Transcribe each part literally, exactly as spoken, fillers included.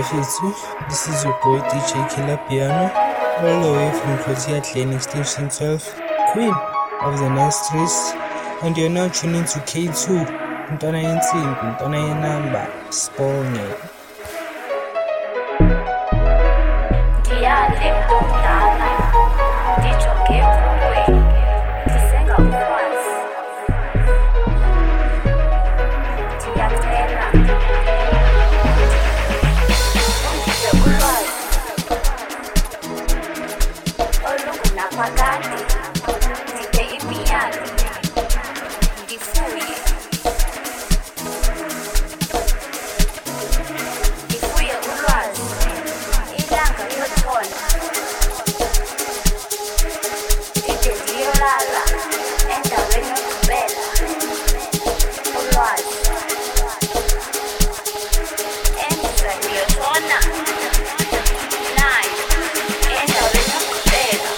Bafethu, this is your boy D J Killer Piano, all the way from Protea Clan Extension twelve, Queen of the Nice Streets, and you're now tuning to K two, Ntwana Yensimbi, Ntwana Yenamba, Sibonge. Ndiyale omdala, ndijonge kuwe, ndisenga ukwazi. Ndiyacela, ungiphe ulwazi olungunaphakade, ndiphe imiyalo, ndifuye. Ndifuye ulwazi, ilanga liyotshona, ndide ndiyolala endaweni yokugqibela. Ulwazi endiza ndiyotshona nayo endaweni yokugqibela.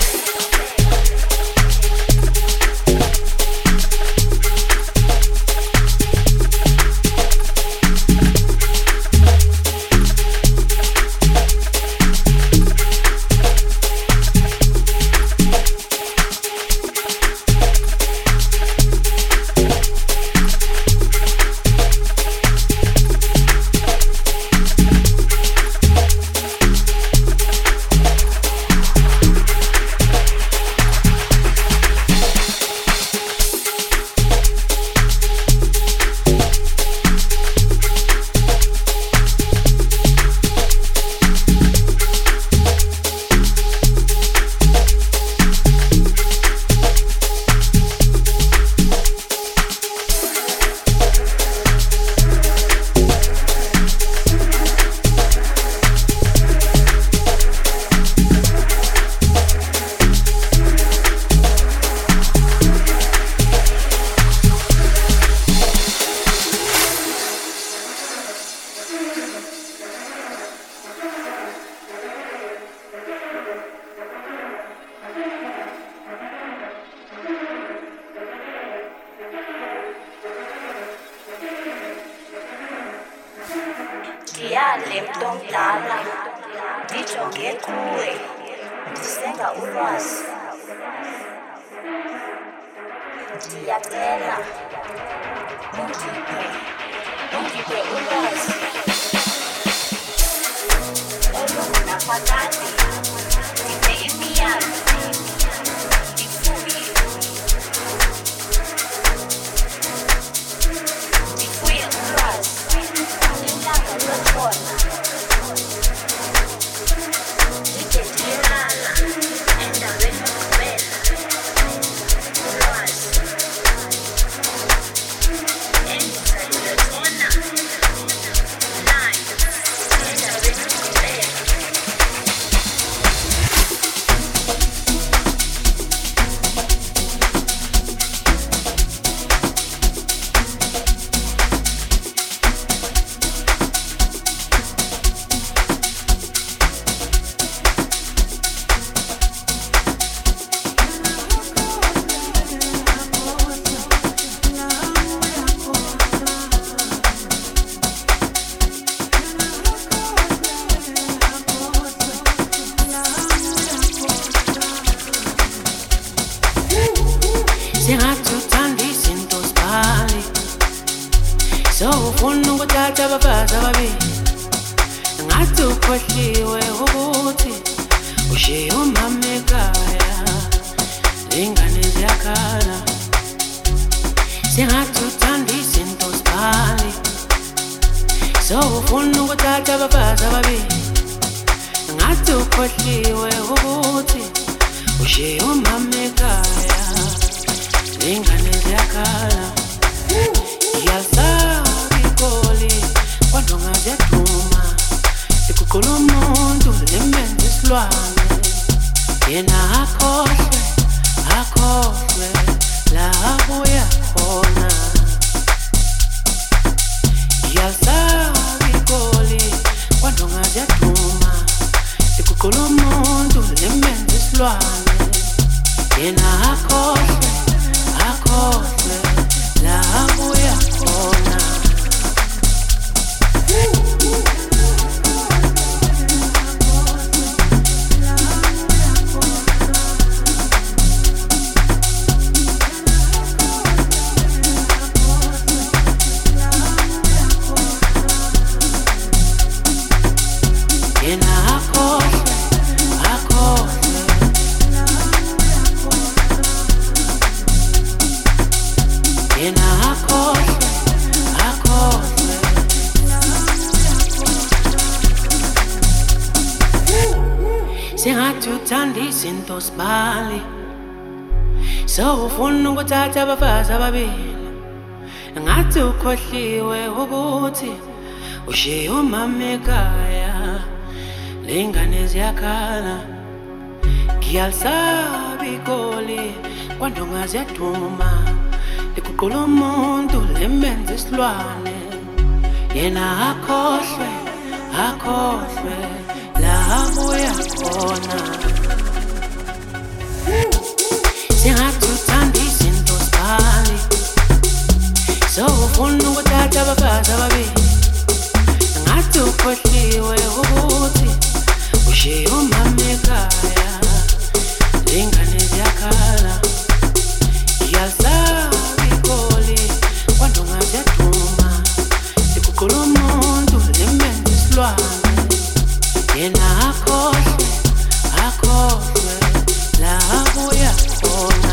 Ndiyale mntomdala, ndijonge kuwe, ndisenga ulwazi. Ndiyacela, ungiphe, ungiphe ulwazi olungunaphakade, ndiphe imiyalo, ndifuye. Ndifuye ulwazi, ilanga liyotshona, ndide ndiyolala endaweni yokugqibela. Ulwazi endiza ndiyotshona nayo endaweni yokugqibela. Singathuthanda izinto zibhale, sowufuna ukuthatha abafazi ababili. Ngathi ukhohliwe ukuthi ushiye umama ekhaya, izingane ziyakhala. Singathuthanda izinto zibhale, sowufuna ukuthatha abafazi ababili. Ngathi ukhohliwe ukuthi ushiye umama ekhaya, izingane ziyakhala. Ngiyalisaba igoli kwadonga ziyaduma, iguqula umuntu limenze isilwane. Yena akhohlwe, akhohlwe la abuya khona. Ngiyalisaba igoli kwadonga ziyaduma, iguqula umuntu limenze isilwane. Yena akhohlwe, akhohlwe la abuya khona. sengathi uthanda izinto sibali sewufuna ukuthatha abafazi ababili ngathi ukhohliwe ukuthi ushiye umama ekhaya lengane ziyakhala ngiyalisaba igoli kwandonga ziyaduma liguqula umuntu lemenza isilwane yena akhohlwe akhohlwe lapho uyakhona sengathi uthanda izinto sibali sewufuna ukuthatha abafazi ababili ngathi ukhohliwe ukuthi ushiye umama ekhaya lengane ziyakhala ngiyalisaba igoli kwandonga ziyaduma liguqula umuntu lemenza isilwane yena akhohlwe akhohlwe lapho uyakhona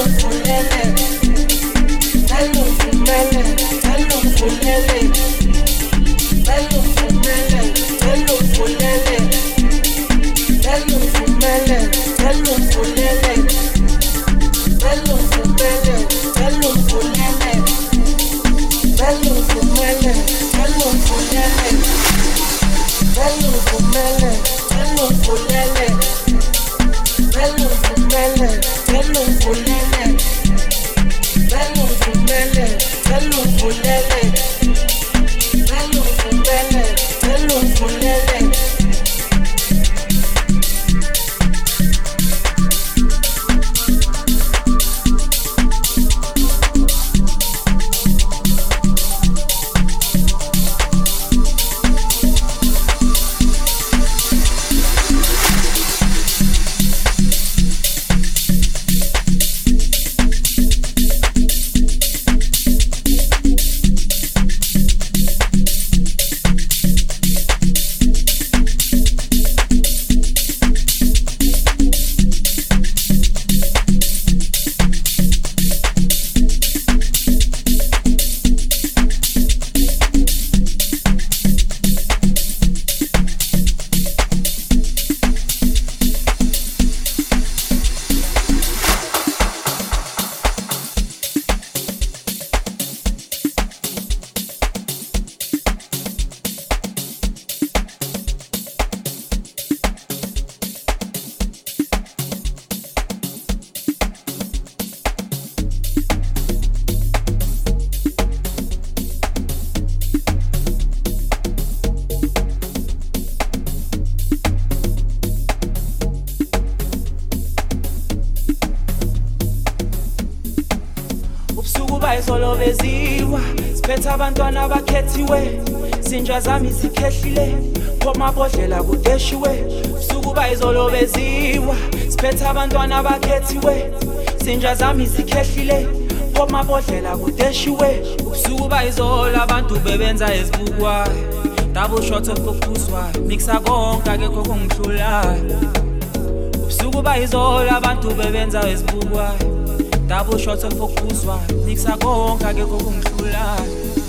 Hello, izolo beziwa siphethe abantwana abakhethiwe sinja zami zikhehlile komabodlela kudeshiwe sukuba izolo beziwa siphethe abantwana abakhethiwe sinja zami zikhehlile komabodlela kudeshiwe sukuba izolo abantu bebenza ezibukwa double shot of focuswa mixa konke akekho kongihlulayo sukuba izolo abantu bebenza ezibukwa double shots of focus wa mixa konke akekho kungihlulayo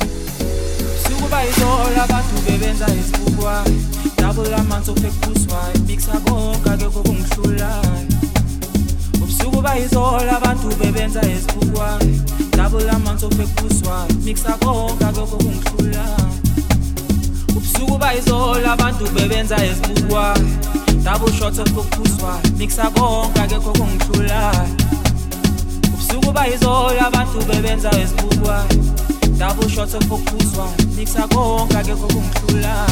sukuba izolo abantu bebenza isibukwa double amounts of focus wa mixa konke akekho kungihlulayo sukuba izolo abantu bebenza isibukwa double amounts of focus wa mixa konke akekho kungihlulayo sukuba izolo abantu bebenza isibukwa double shots of focus wa mixa konke akekho kungihlulayo sukuba izolo abantu bebenza ezibukwa double shots of focus wa mixa konke akekho kungihlulayo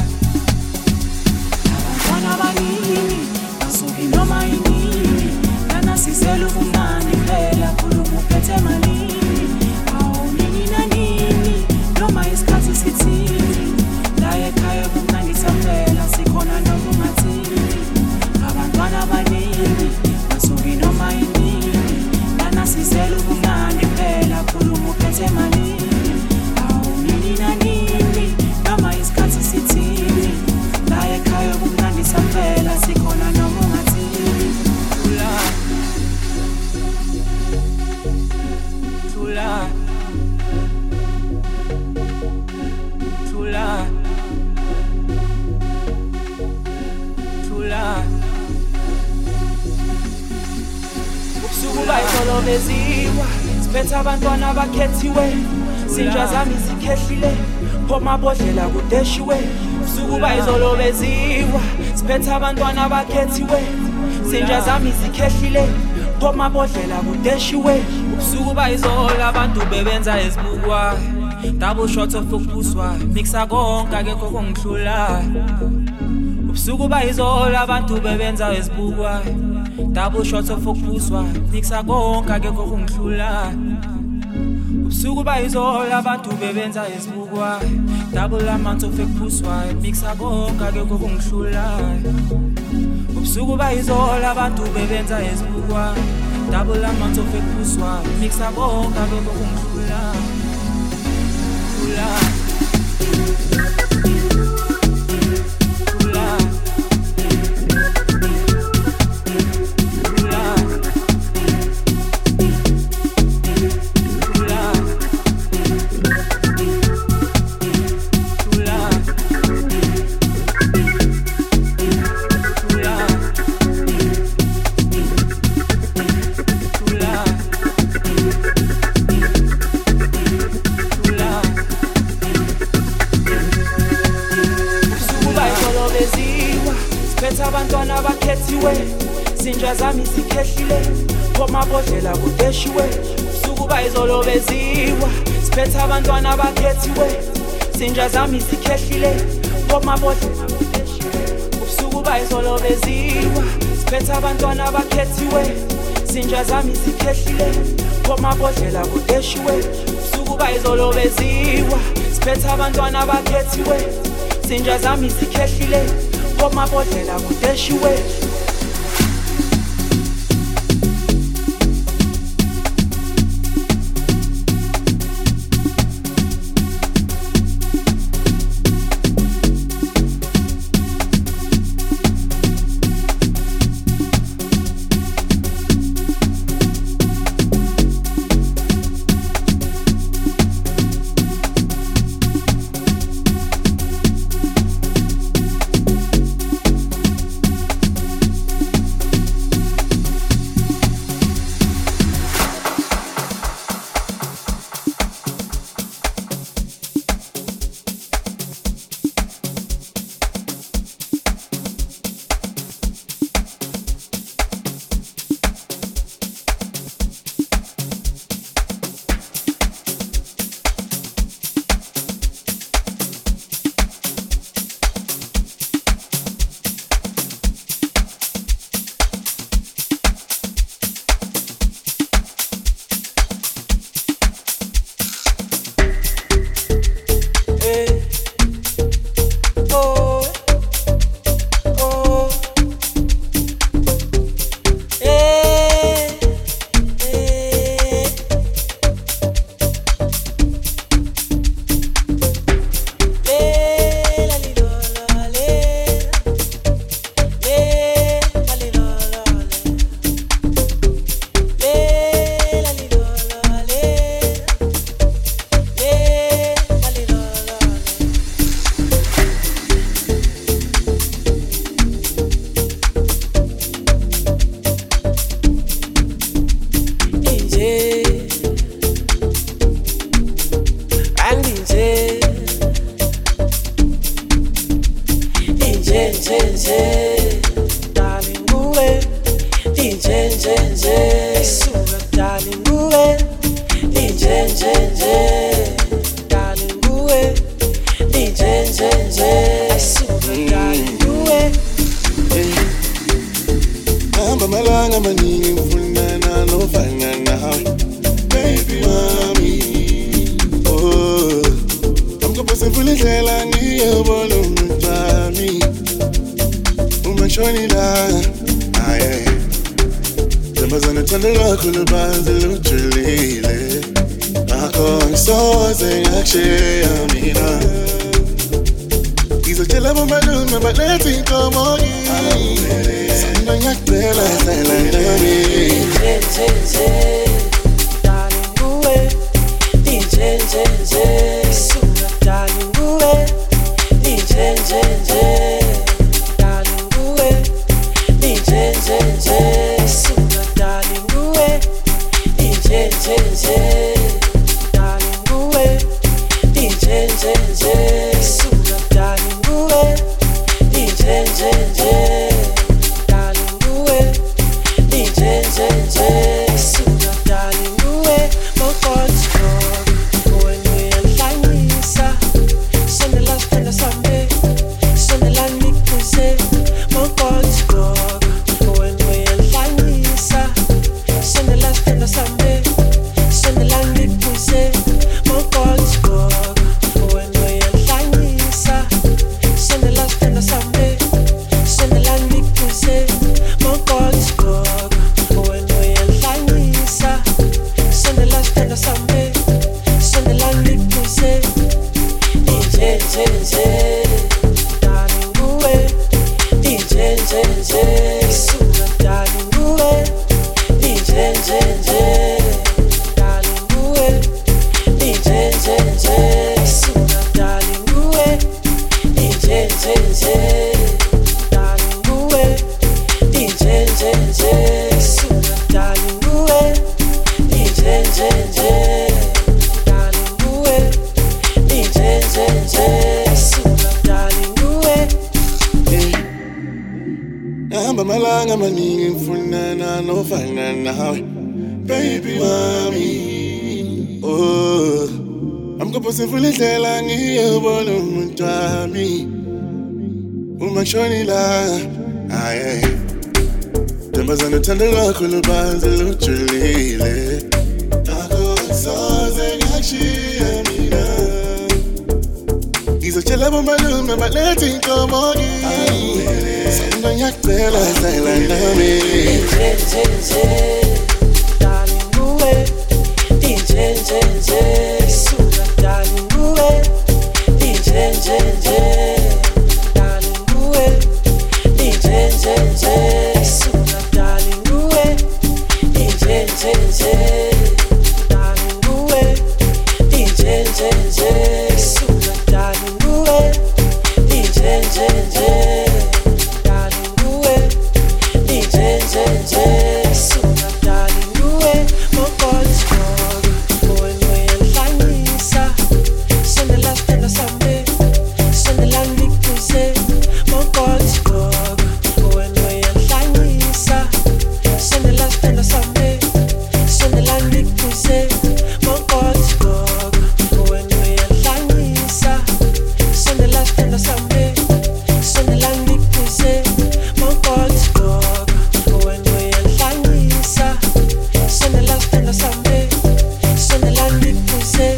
abantwana abaningi basuka noma inini lana sisela ubumnandi phela khuluma uphethe malini awunini nanini noma isikhathi sithini la ekhaya kumnandi saphela sikhona noma ungathini abantwana abaningi basuka noma inini sisela ubumnandi phela khuluma uphethe malini awunini nanini noma isikhathi sithini la ekhaya ubumnandi saphela sikhona noma ungathini Tula Tula Tula Tula sukuba izolo beziwa siphethe abantwana abakhethiwe sinja zami zikhehlile komabodlela kudeshiwe sukuba izolo beziwa siphethe abantwana abakhethiwe sinja zami zikhehlile komabodlela kudeshiwe sukuba izolo abantu bebenza ezibukwa double shots of focus wa mixa konke akekho kongihlulayo sukuba izolo abantu bebenza ezibukwa double shots of focus wa mixa konke akekho kungihlulayo sukuba izolo abantu bebenza ezibukwa double amounts of focus wa mixa konke akekho kungihlulayo sukuba izolo abantu bebenza ezibukwa double amounts of focus wa mixa konke akekho kungihlulayo siphethe abantwana abakhethiwe zinja zami zikhehlile komabhodlela kudeshiwe usuku bayizolo beziwa siphethe abantwana abakhethiwe zinja zami zikhehlile komabhodlela kudeshiwe usuku bayizolo beziwa siphethe abantwana abakhethiwe zinja zami zikhehlile komabhodlela kudeshiwe usuku bayizolo beziwa siphethe abantwana abakhethiwe zinja zami zikhehlile komabhodlela kudeshiwe Son de las penas, hombre. Hamba malanga maningi mfunana nofana nawe baby wami. Oh, amkopose vule ndlela ngiyobona umuntu wami uma shonila. Aye Tembazana thanda lakho lubanzi lujulile akho soze ngashiya mina. Ngizotshela bomalume balethi inkomo kimi sanda ngiyacela sela nami. Darling nguwe injenjenje sula darling nguwe injenjenje darling nguwe injenjenje sula darling nguwe injenjenje darling nguwe injenjenje sula darling nguwe injenjenje darling nguwe injenjenje sula darling nguwe mokotsikoga owenweyanhlanyisa sondela stela sambe sondela ngikuze mokotsikoga owenweyanhlanyisa sondela stela sambe sondela ngikuze mokotsikoga owenweyanhlanyisa sondela stela sambe sondela ngikuze mokotsikoga owenweyanhlanyisa sondela stela sambe sondela ngikuze.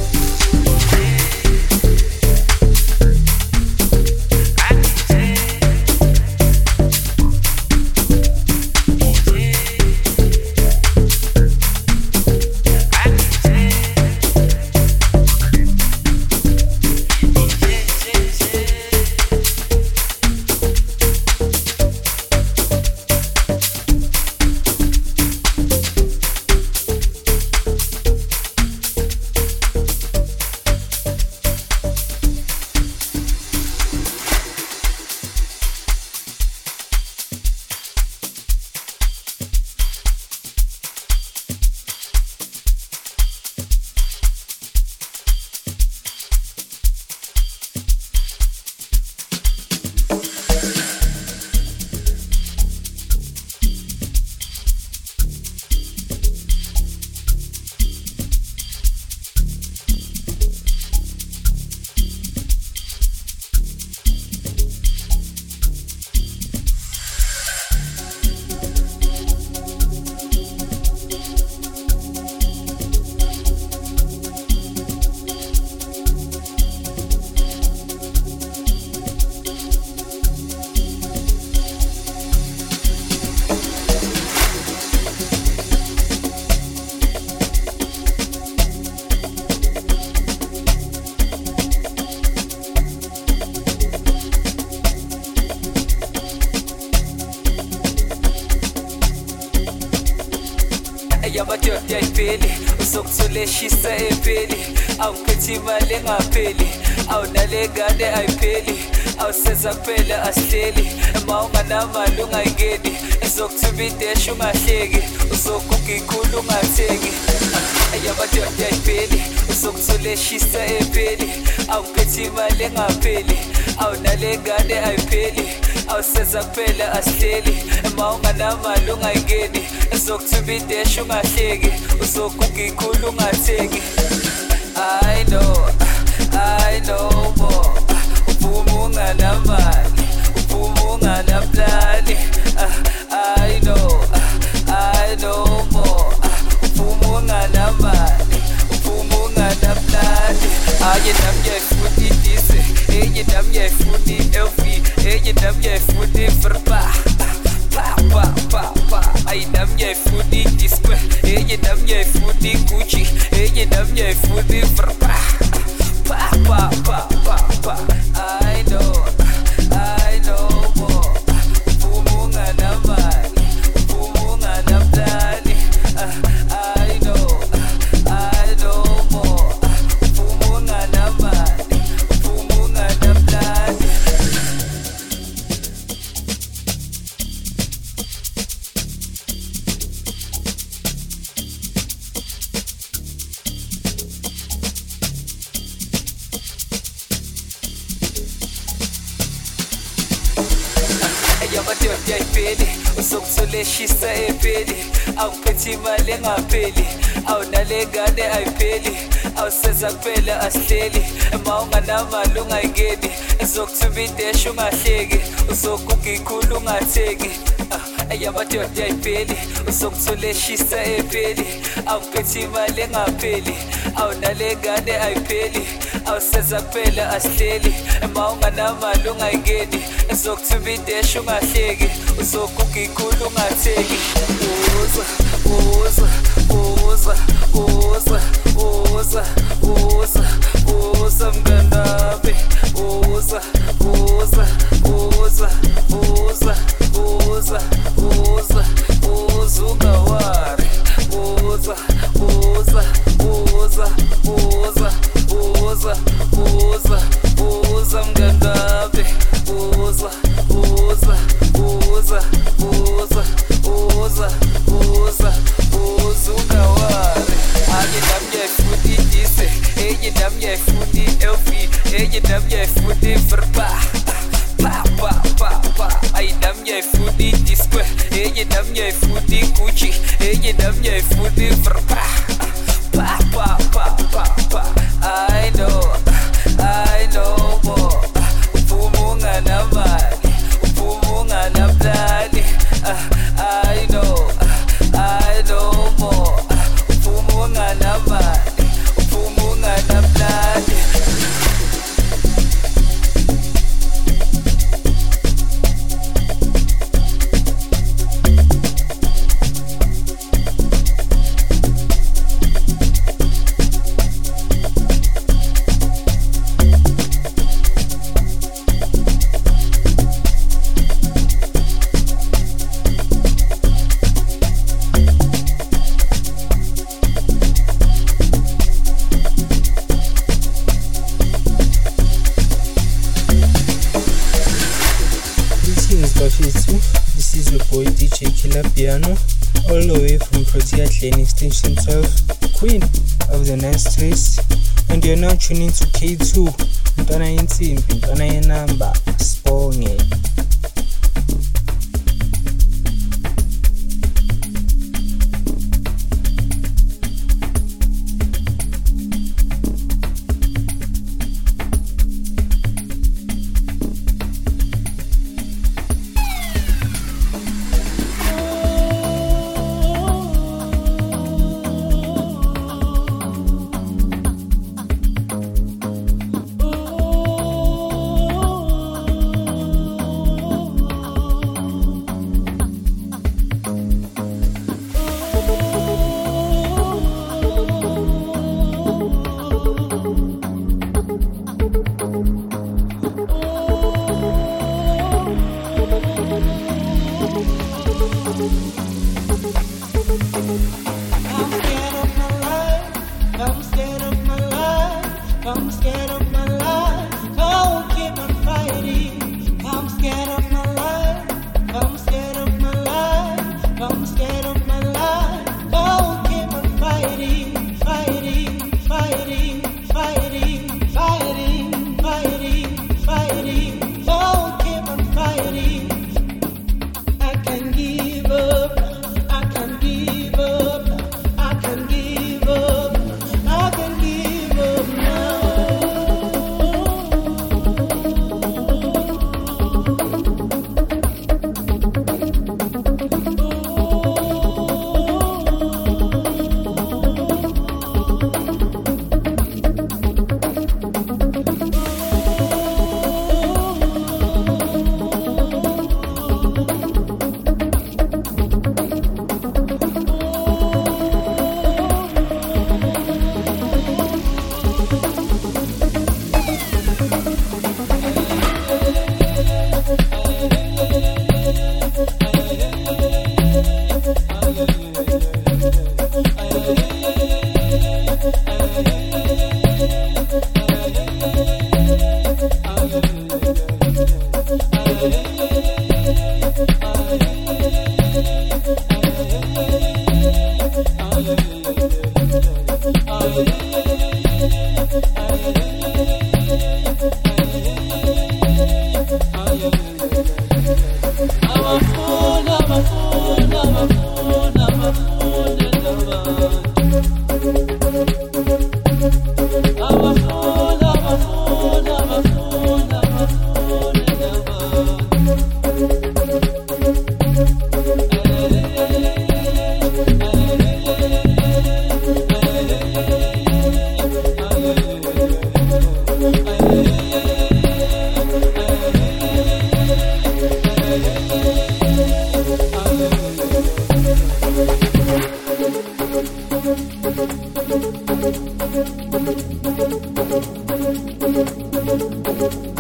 Yamadoda ayipeli uzokuthuleshisa empeli awuphethe imali engapheli awunalengane ayipeli awuseza kuphela asihleli ma unganamali ungayingeni ezokuthuba idesha ungahleki uzoguga ikhulu ungatheki. Yamadoda ayipeli uzokuthuleshisa empeli awuphethe imali engapheli awunalengane ayipeli awuseza kuphela asihleli ma unganamali ungayingeni ezokuthuba idesha ungahleki uzoguga ikhulu ungatheki. I know, I know more. Uphuma unganamali, uphuma unganaplani. I know, I know more. Uphuma unganamali, uphuma unganaplani. Aye nam yayifuna idise, eye nam yayifuna i-L V, eye nam yayifuna i-Verpa. Pa pa pa pa, aye nam yayifuna i-Disque, eye nam yayifuna i-Gucci, eye nam yayifuna i-Verpa. Pa pa pa pa pa, I know, I know more. Uphuma unganamali, uphuma unganaplani. I know, I know more. Uphuma unganamali, uphuma unganaplani. yamadoda ayipheli uzokutholeshisa epheli awuphethe imali engapheli awunale ngane ayipheli awuseza kuphela asihleli ma unganamali ungayingeni ezokuthumba idesha ungahleki uzoguga ikhulu ungatheki yamadoda ayipheli uzokutholeshisa epheli awuphethe imali engapheli awunale ngane ayipheli awuseza kuphela asihleli ma unganamali ungayingeni ezokuthumba idesha ungahleki uzoguga ikhulu ungatheki uza uza uza uza uza uza uza mnganami uza uza uza uza uza uza uza ungawari uza uza uza uza uza uza uza mnganami uza uza uza uza uza uza uza ungawari ake nami ngiyayifuna idise enye nami ngiyayifuna i-L V enye nami ngiyayifuna i-Verpa pa pa pa pa ayi nami ngiyayifuna i-Disque enye nami ngiyayifuna i-Gucci enye nami ngiyayifuna i-Verpa pa pa pa pa pa I know I know more uphuma unganamali uphuma unganamali I know I know more uphuma unganamali uphuma unganamali This is your boy D J Killer Piano, all the way from Protea Lane Extension twelve, Queen of the Nice Streets, and you're now tuning to K two, Ntwana Yensimbi, Ntwana Yenamba, Sibonge.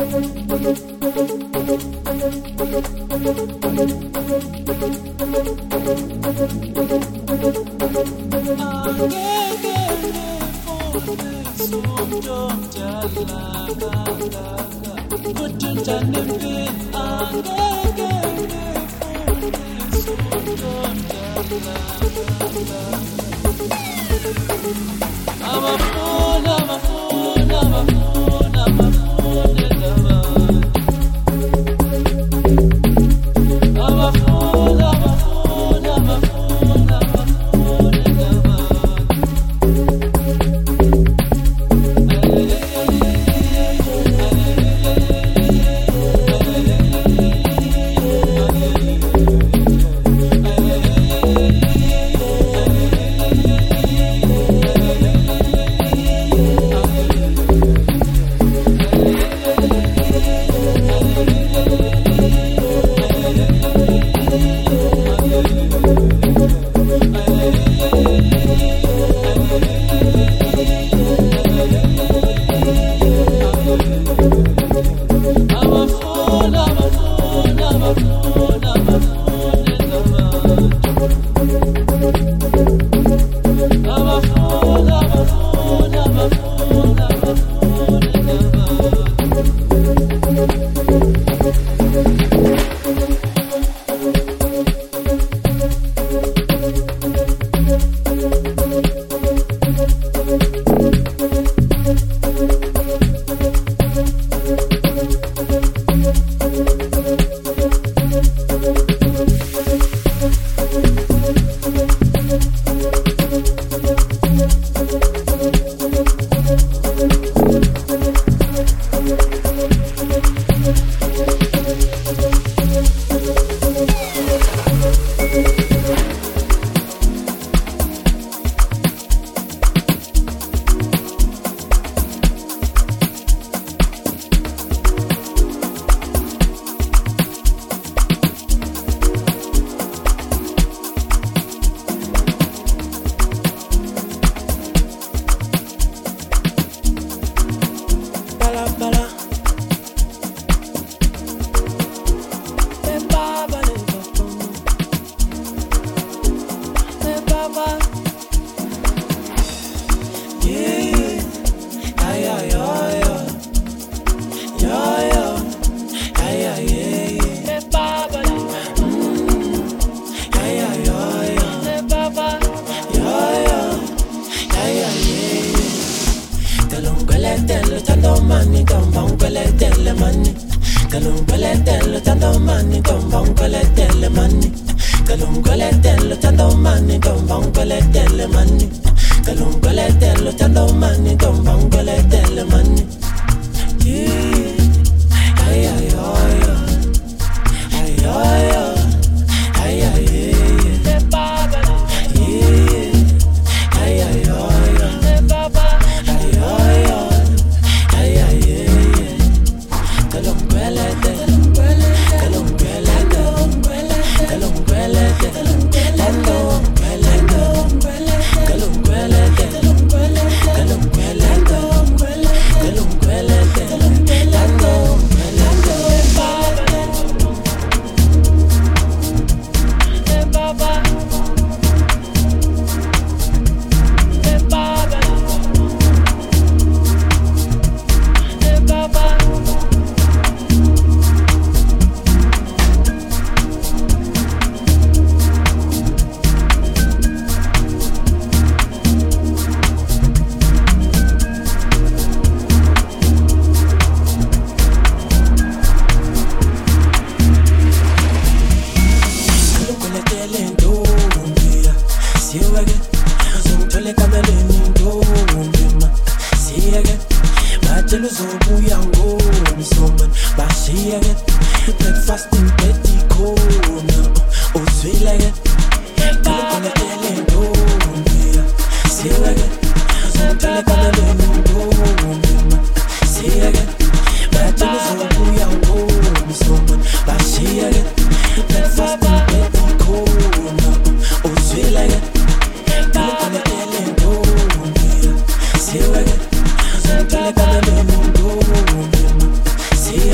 See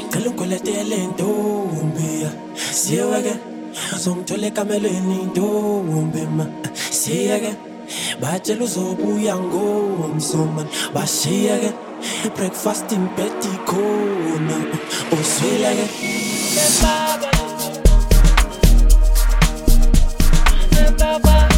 cela ungiletele ntombi siyeke uzongithola ekamelweni ntombi ma siyeke batshela uzobuya ngomsomane bashiyeke breakfast in bed ikhona uswileke baba baba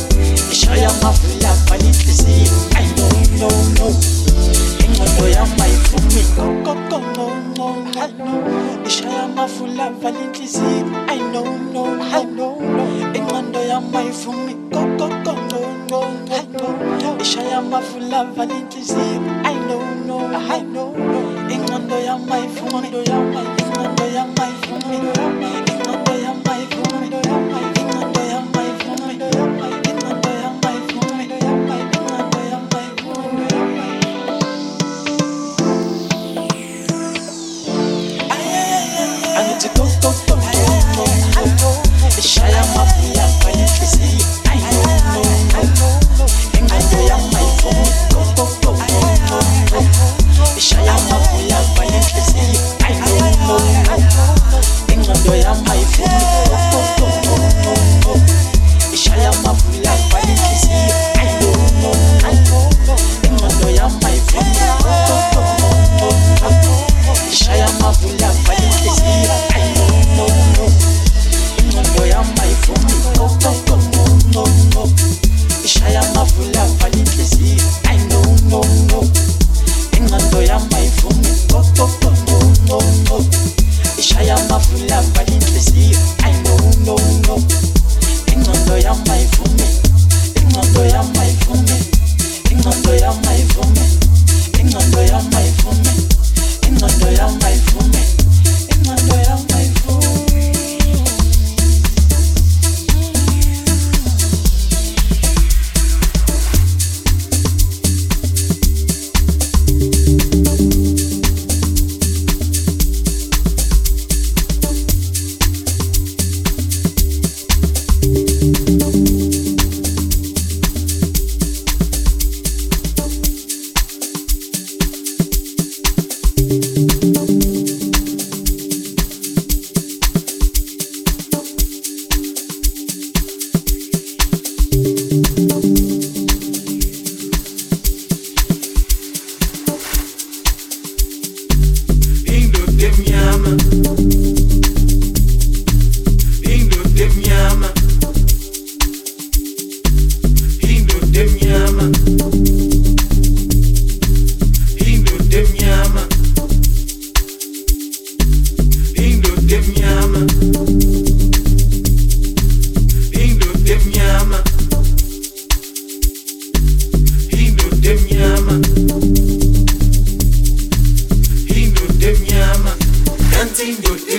Ishaya mafula pali inhliziyo I know no no ingqondo yami Indoda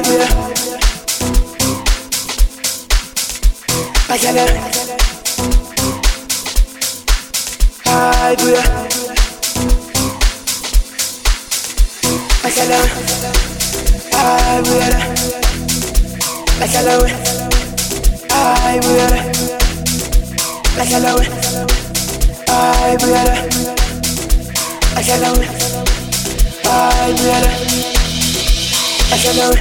buya. Mashallah. Ay buya. Mashallah. Ay buya. Mashallah. Ay buya. Mashallah. Ay buya. Mashallah. Ay buya. Mashallah.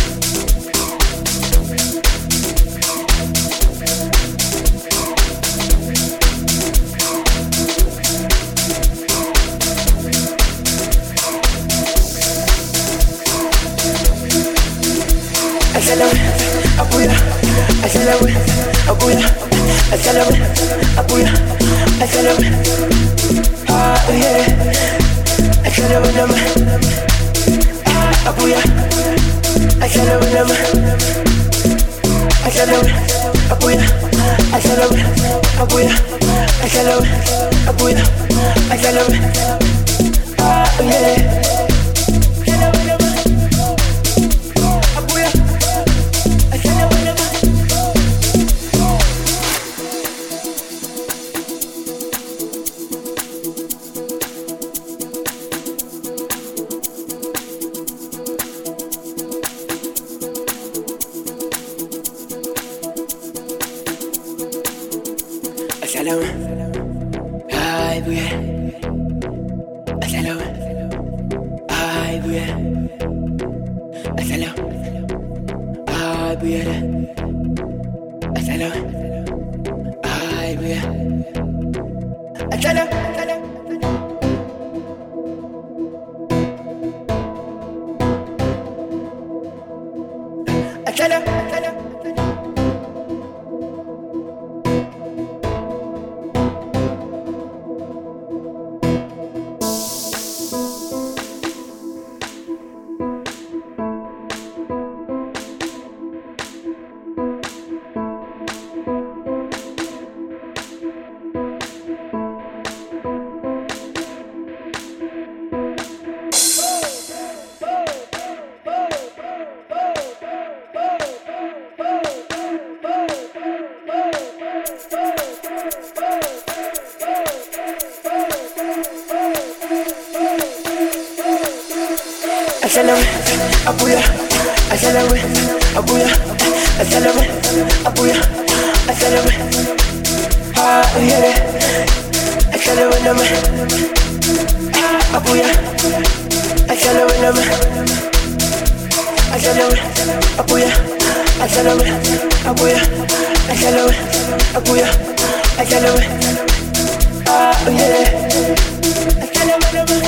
Asalamu, abuya, asalamu, abuya, asalamu, abuya, asalamu, ah yeah, asalamu nama, ah abuya, asalamu nama, asalamu, abuya, asalamu, abuya, asalamu, abuya, asalamu, ah yeah. Asalamu, ay buya. Asalamu, ay buya. Asalamu, ay buya. Asalamu, ay buya. Asalamu, asalamu, asalamu. Asalamu, abuya, asalamu, abuya, asalamu, abuya, asalamu, ah yeah, asalamu nama, ah abuya, asalamu nama, asalamu, abuya, asalamu, abuya, asalamu, abuya, asalamu, ah yeah, asalamu nama.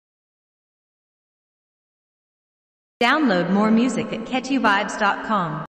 Download more music at catchy vibes dot com.